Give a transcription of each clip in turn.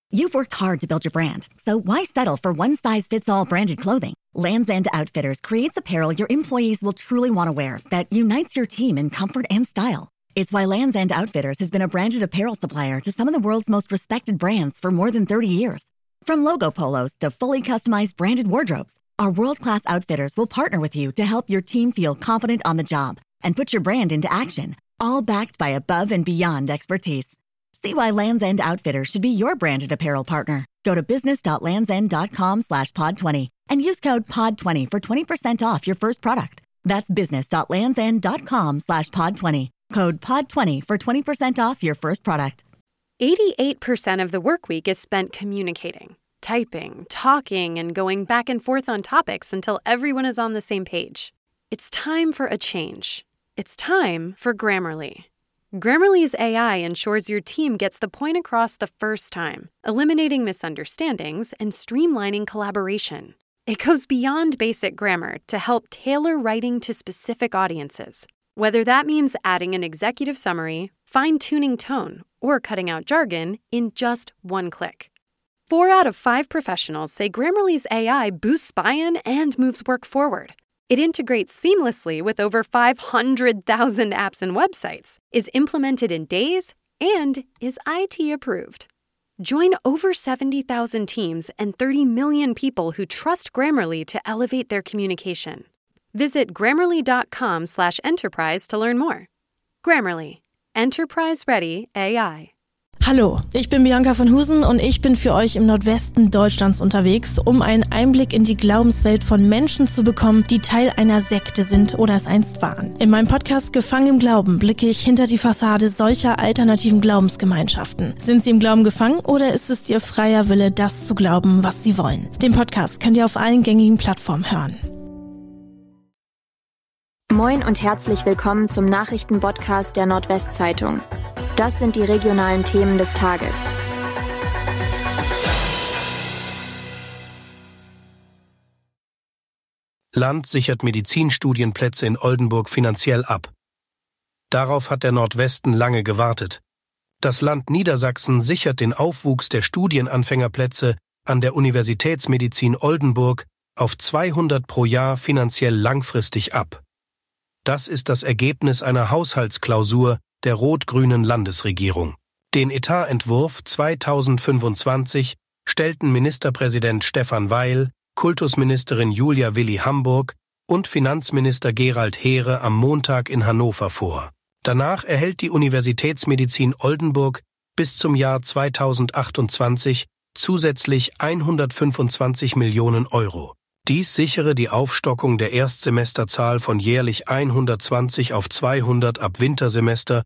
You've worked hard to build your brand, so why settle for one-size-fits-all branded clothing? Lands' End Outfitters creates apparel your employees will truly want to wear that unites your team in comfort and style. It's why Lands' End Outfitters has been a branded apparel supplier to some of the world's most respected brands for more than 30 years. From logo polos to fully customized branded wardrobes, our world-class outfitters will partner with you to help your team feel confident on the job and put your brand into action, all backed by above and beyond expertise. See why Lands' End Outfitters should be your branded apparel partner. Go to business.landsend.com/pod20 and use code POD20 for 20% off your first product. That's business.landsend.com/pod20. Code POD20 for 20% off your first product. 88% of the work week is spent communicating, typing, talking, and going back and forth on topics until everyone is on the same page. It's time for a change. It's time for Grammarly. Grammarly's AI ensures your team gets the point across the first time, eliminating misunderstandings and streamlining collaboration. It goes beyond basic grammar to help tailor writing to specific audiences, whether that means adding an executive summary, fine-tuning tone, or cutting out jargon in just one click. 4 out of 5 professionals say Grammarly's AI boosts buy-in and moves work forward. It integrates seamlessly with over 500,000 apps and websites, is implemented in days, and is IT approved. Join over 70,000 teams and 30 million people who trust Grammarly to elevate their communication. Visit Grammarly.com/enterprise to learn more. Grammarly. Enterprise-ready AI. Hallo, ich bin Bianca von Husen und ich bin für euch im Nordwesten Deutschlands unterwegs, um einen Einblick in die Glaubenswelt von Menschen zu bekommen, die Teil einer Sekte sind oder es einst waren. In meinem Podcast Gefangen im Glauben blicke ich hinter die Fassade solcher alternativen Glaubensgemeinschaften. Sind sie im Glauben gefangen oder ist es ihr freier Wille, das zu glauben, was sie wollen? Den Podcast könnt ihr auf allen gängigen Plattformen hören. Moin und herzlich willkommen zum Nachrichtenpodcast der Nordwestzeitung. Das sind die regionalen Themen des Tages. Land sichert Medizinstudienplätze in Oldenburg finanziell ab. Darauf hat der Nordwesten lange gewartet. Das Land Niedersachsen sichert den Aufwuchs der Studienanfängerplätze an der Universitätsmedizin Oldenburg auf 200 pro Jahr finanziell langfristig ab. Das ist das Ergebnis einer Haushaltsklausur der rot-grünen Landesregierung. Den Etatentwurf 2025 stellten Ministerpräsident Stefan Weil, Kultusministerin Julia Willi Hamburg und Finanzminister Gerald Heere am Montag in Hannover vor. Danach erhält die Universitätsmedizin Oldenburg bis zum Jahr 2028 zusätzlich 125 Millionen Euro. Dies sichere die Aufstockung der Erstsemesterzahl von jährlich 120 auf 200 ab Wintersemester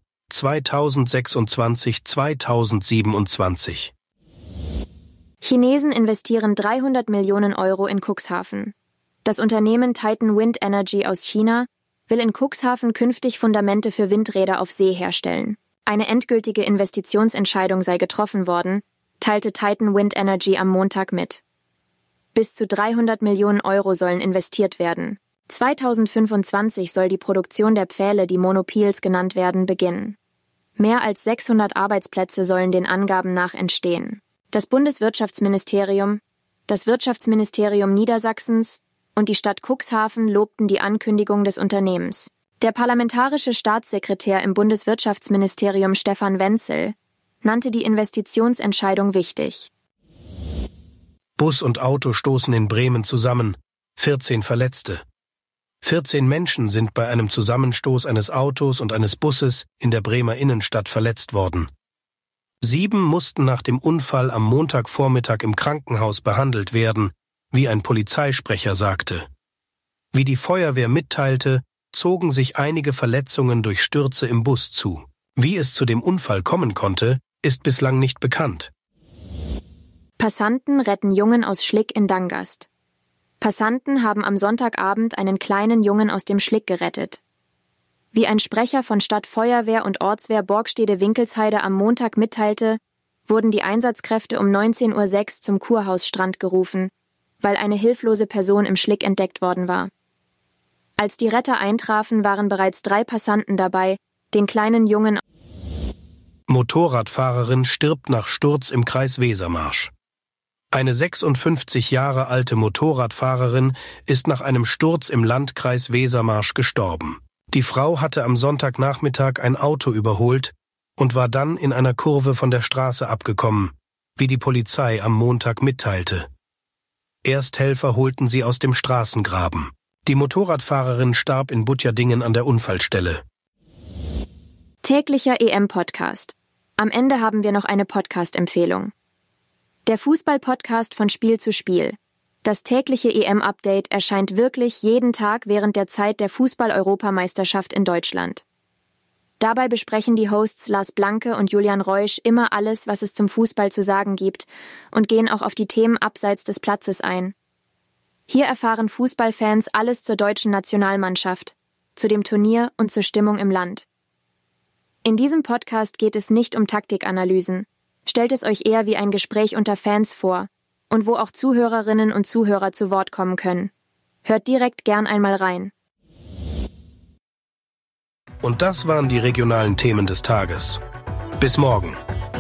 2026/2027. Chinesen investieren 300 Millionen Euro in Cuxhaven. Das Unternehmen Titan Wind Energy aus China will in Cuxhaven künftig Fundamente für Windräder auf See herstellen. Eine endgültige Investitionsentscheidung sei getroffen worden, teilte Titan Wind Energy am Montag mit. Bis zu 300 Millionen Euro sollen investiert werden. 2025 soll die Produktion der Pfähle, die Monopils genannt werden, beginnen. Mehr als 600 Arbeitsplätze sollen den Angaben nach entstehen. Das Bundeswirtschaftsministerium, das Wirtschaftsministerium Niedersachsens und die Stadt Cuxhaven lobten die Ankündigung des Unternehmens. Der parlamentarische Staatssekretär im Bundeswirtschaftsministerium Stefan Wenzel nannte die Investitionsentscheidung wichtig. Bus und Auto stoßen in Bremen zusammen. 14 Verletzte. 14 Menschen sind bei einem Zusammenstoß eines Autos und eines Busses in der Bremer Innenstadt verletzt worden. 7 mussten nach dem Unfall am Montagvormittag im Krankenhaus behandelt werden, wie ein Polizeisprecher sagte. Wie die Feuerwehr mitteilte, zogen sich einige Verletzungen durch Stürze im Bus zu. Wie es zu dem Unfall kommen konnte, ist bislang nicht bekannt. Passanten retten Jungen aus Schlick in Dangast. Passanten haben am Sonntagabend einen kleinen Jungen aus dem Schlick gerettet. Wie ein Sprecher von Stadtfeuerwehr und Ortswehr Borgstede-Winkelsheide am Montag mitteilte, wurden die Einsatzkräfte um 19:06 Uhr zum Kurhausstrand gerufen, weil eine hilflose Person im Schlick entdeckt worden war. Als die Retter eintrafen, waren bereits 3 Passanten dabei, den kleinen Jungen. Motorradfahrerin stirbt nach Sturz im Kreis Wesermarsch. Eine 56 Jahre alte Motorradfahrerin ist nach einem Sturz im Landkreis Wesermarsch gestorben. Die Frau hatte am Sonntagnachmittag ein Auto überholt und war dann in einer Kurve von der Straße abgekommen, wie die Polizei am Montag mitteilte. Ersthelfer holten sie aus dem Straßengraben. Die Motorradfahrerin starb in Butjadingen an der Unfallstelle. Täglicher EM-Podcast. Am Ende haben wir noch eine Podcast-Empfehlung. Der Fußball-Podcast von Spiel zu Spiel. Das tägliche EM-Update erscheint wirklich jeden Tag während der Zeit der Fußball-Europameisterschaft in Deutschland. Dabei besprechen die Hosts Lars Blanke und Julian Reusch immer alles, was es zum Fußball zu sagen gibt, und gehen auch auf die Themen abseits des Platzes ein. Hier erfahren Fußballfans alles zur deutschen Nationalmannschaft, zu dem Turnier und zur Stimmung im Land. In diesem Podcast geht es nicht um Taktikanalysen. Stellt es euch eher wie ein Gespräch unter Fans vor und wo auch Zuhörerinnen und Zuhörer zu Wort kommen können. Hört direkt gern einmal rein. Und das waren die regionalen Themen des Tages. Bis morgen.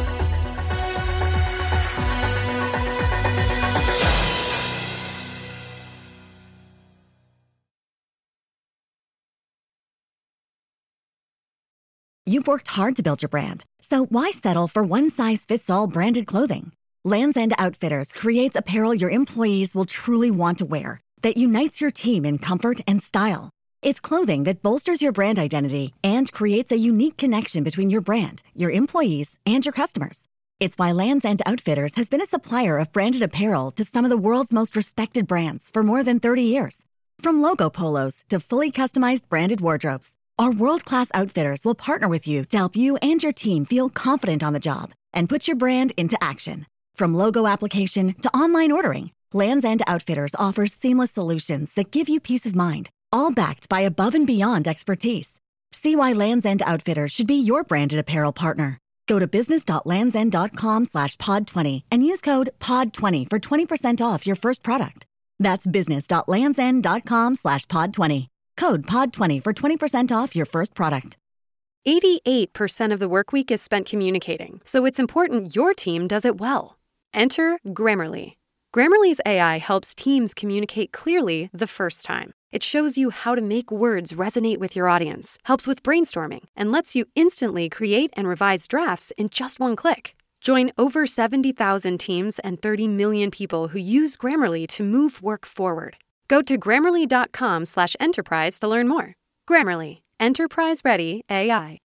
You've worked hard to build your brand, so why settle for one-size-fits-all branded clothing? Lands' End Outfitters creates apparel your employees will truly want to wear that unites your team in comfort and style. It's clothing that bolsters your brand identity and creates a unique connection between your brand, your employees, and your customers. It's why Lands' End Outfitters has been a supplier of branded apparel to some of the world's most respected brands for more than 30 years. From logo polos to fully customized branded wardrobes, our world-class outfitters will partner with you to help you and your team feel confident on the job and put your brand into action. From logo application to online ordering, Lands' End Outfitters offers seamless solutions that give you peace of mind, all backed by above and beyond expertise. See why Lands' End Outfitters should be your branded apparel partner. Go to business.landsend.com/pod20 and use code POD20 for 20% off your first product. That's business.landsend.com/pod20. Code POD20 for 20% off your first product. 88% of the workweek is spent communicating, so it's important your team does it well. Enter Grammarly. Grammarly's AI helps teams communicate clearly the first time. It shows you how to make words resonate with your audience, helps with brainstorming, and lets you instantly create and revise drafts in just one click. Join over 70,000 teams and 30 million people who use Grammarly to move work forward. Go to Grammarly.com/enterprise to learn more. Grammarly. Enterprise-ready AI.